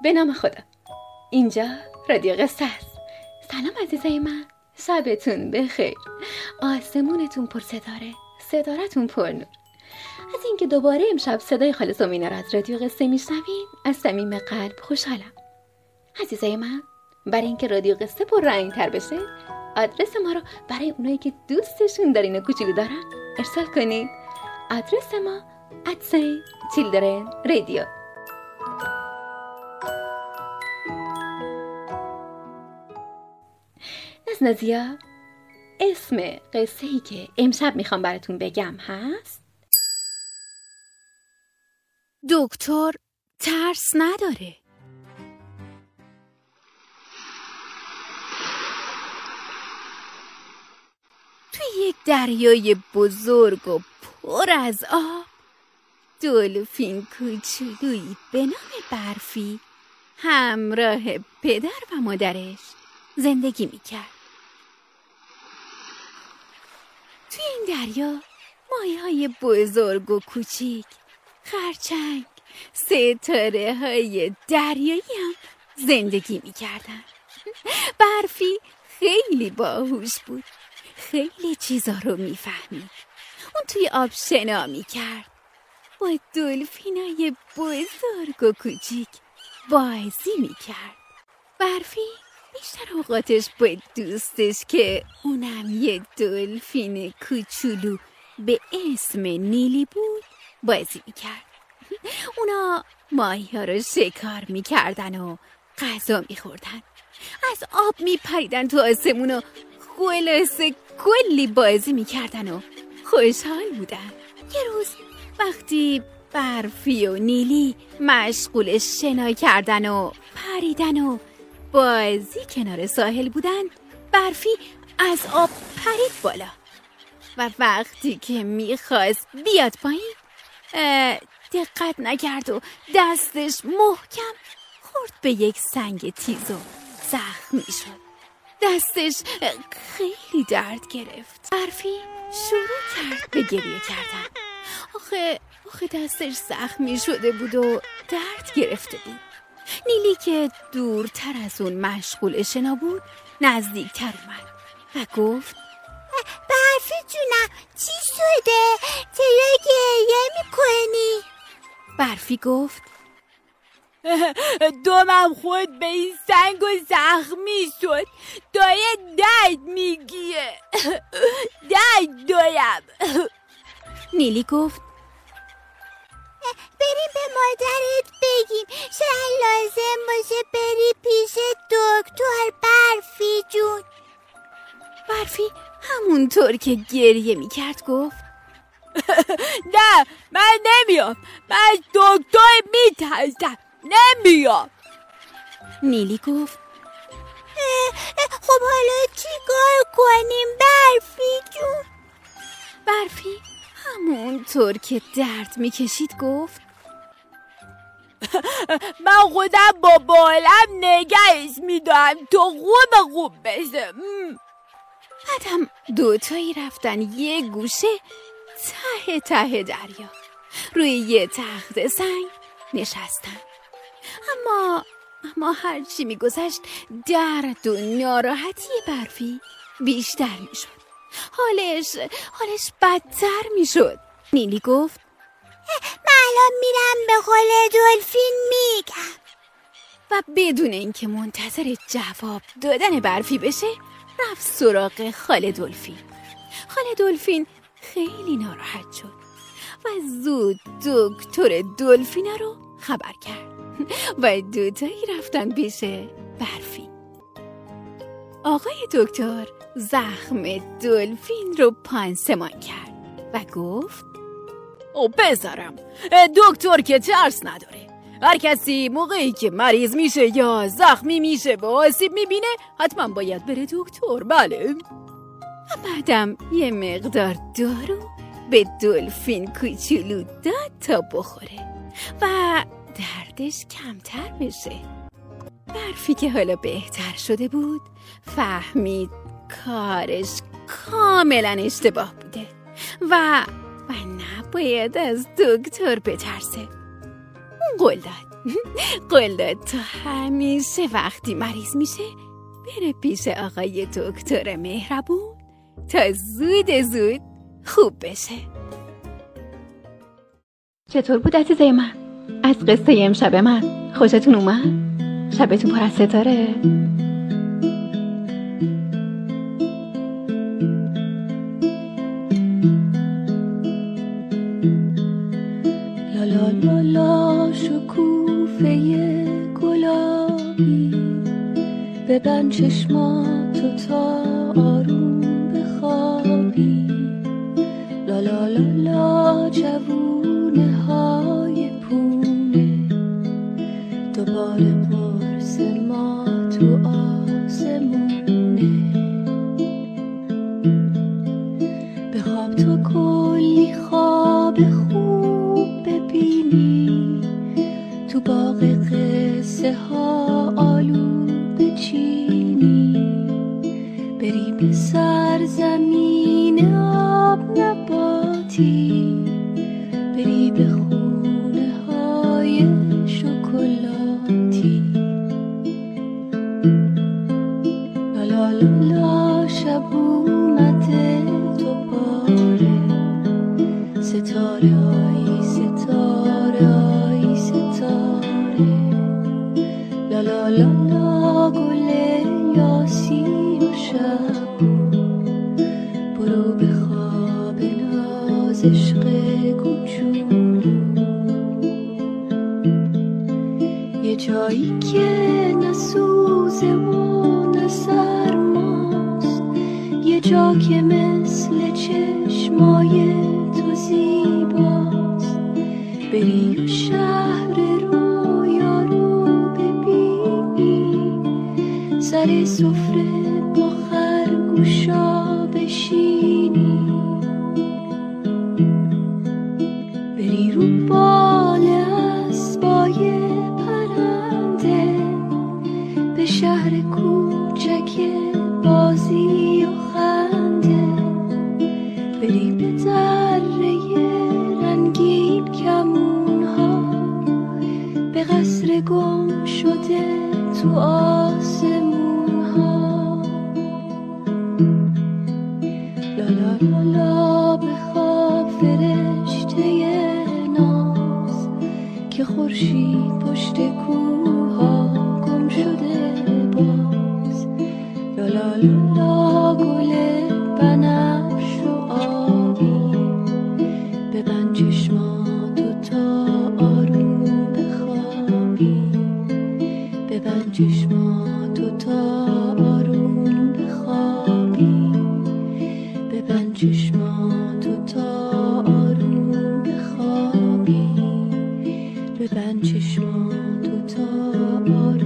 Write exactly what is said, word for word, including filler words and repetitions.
به نام خدا. اینجا رادیو قصه است. سلام عزیزای من، شبتون بخیر، آسمونتون پر ستاره، ستارتون پر نور. از اینکه دوباره امشب صدای خالص و مینه را از رادیو قصه میشنوین از صمیم قلب خوشحالم. عزیزای من، برای اینکه رادیو قصه پر رنگ تر بشه، آدرس ما رو برای اونایی که دوستشون دارین و کوچولو دارن ارسال کنید. آدرس ما ادسین چیلدرن رادیو. نزنازیا، اسم قصه ای که امشب میخوام براتون بگم هست دکتر ترس نداره. توی یک دریای بزرگ و پر از آب، دلفین کوچولویی به نام برفی همراه پدر و مادرش زندگی میکرد. توی این دریا ماهی های بزرگ و کوچیک، خرچنگ، ستاره های دریایی هم زندگی میکردن. برفی خیلی باهوش بود، خیلی چیزا رو میفهمید. اون توی آب شنا میکرد، با دلفینای بزرگ و کوچیک بازی میکرد. برفی بیشتر اوقاتش با دوستش که اونم یه دلفین کوچولو به اسم نیلی بود بازی میکرد. اونا ماهی ها رو شکار میکردن و غذا میخوردن، از آب میپریدن تو آسمون و خلاصه کلی بازی میکردن و خوشحال بودن. یه روز وقتی برفی و نیلی مشغول شنا کردن و پریدن و بازی کنار ساحل بودن، برفی از آب پرید بالا و وقتی که میخواست بیاد پایین دقت نکرد و دستش محکم خورد به یک سنگ تیز و زخمی شد. دستش خیلی درد گرفت. برفی شروع کرد به گریه کردن. آخه آخه دستش زخمی شده بود و درد گرفته بود. نیلی که دورتر از اون مشغول شنا بود نزدیکتر اومد و گفت برفی جونم، چی شده؟ چرا گریه میکنی؟ برفی گفت دومم خود به این سنگ و زخمی شد، داره درد میگیره، درد دارم. نیلی گفت بریم به مادرت بگیم، شاید لازم باشه بری پیش دکتر. برفی جون. برفی همونطور که گریه میکرد گفت نه، من نمیام، من دکتر میترسم، نمیام. نیلی گفت خب حالا چی کار کنیم برفی جون؟ برفی همونطور که درد میکشید گفت من خودم با بالم نگهش میدارم تو خوب خوب بشه. بعدم دوتایی رفتن یه گوشه ته ته دریا، روی یه تخت سنگ نشستن. اما اما هرچی میگذشت درد و ناراحتی برفی بیشتر میشد. حالش حالش بدتر میشد. نیلی گفت من الان میرم به خاله دلفین میگم. و بدون اینکه منتظر جواب دادن برفی بشه رفت سراغ خاله دلفین. خاله دلفین خیلی ناراحت شد و زود دکتر دلفینا رو خبر کرد و دوتایی رفتن پیش برفی. آقای دکتر زخم دلفین رو پانسمان کرد و گفت او بذارم، دکتر که ترس نداره. هر کسی موقعی که مریض میشه یا زخمی میشه و آسیب میبینه حتما باید بره دکتر. بله. و بعدم یه مقدار دارو به دلفین کوچولو داد تا بخوره و دردش کمتر بشه. برفی که حالا بهتر شده بود فهمید کارش کاملا اشتباه بوده و و نباید از دکتر بترسه. اون قول داد قول داد تو همیشه وقتی مریض میشه بره پیش آقای دکتر مهربون تا زود زود خوب بشه. چطور بود عزیزای من؟ از قصه امشب من خوشتون اومد؟ شبتون پر از ستاره؟ لا لا لا لا شکوفه گلابی ببند چشماتو تا آروم بخوابی. لا لا لا لا جوونه های پونه دوباره قرص ما تو آسمونه. بخواب تو کلی خواب خوب ببینی تو باغ قصه ها آلو بچینی. بری به سرزمین آب نباتی بری به خونه های شکلاتی. لا لا لا لا شب اومده دوباره ستاره آی ستاره آی ستاره. لا لا لا لا گل یاسی و شب برو به خواب ناز عشق کوچولو. یه جایی که نسوزه و نسرماست یه جا که مثل چشمای تو زیباست. بری و شهر رویا رو ببینی سر سفره با خرگوشا بشینی. بری رو بال اسبای پرنده به شهر کوچک بازی و خنده. بری به دره رنگین کمونها به قصر گم شده تو آسمونها. لا لا لا لا بخواب فرشته ناز که خورشید پشت کوها گم شده باز. لا لا لا لا گل بنفش و آبی ببند چشماتو تا آروم بخوابی. ببند چشماتو تا آروم بخوابی. ببند چشماتو تا آروم بخوابی. ببند چشماتو تا آروم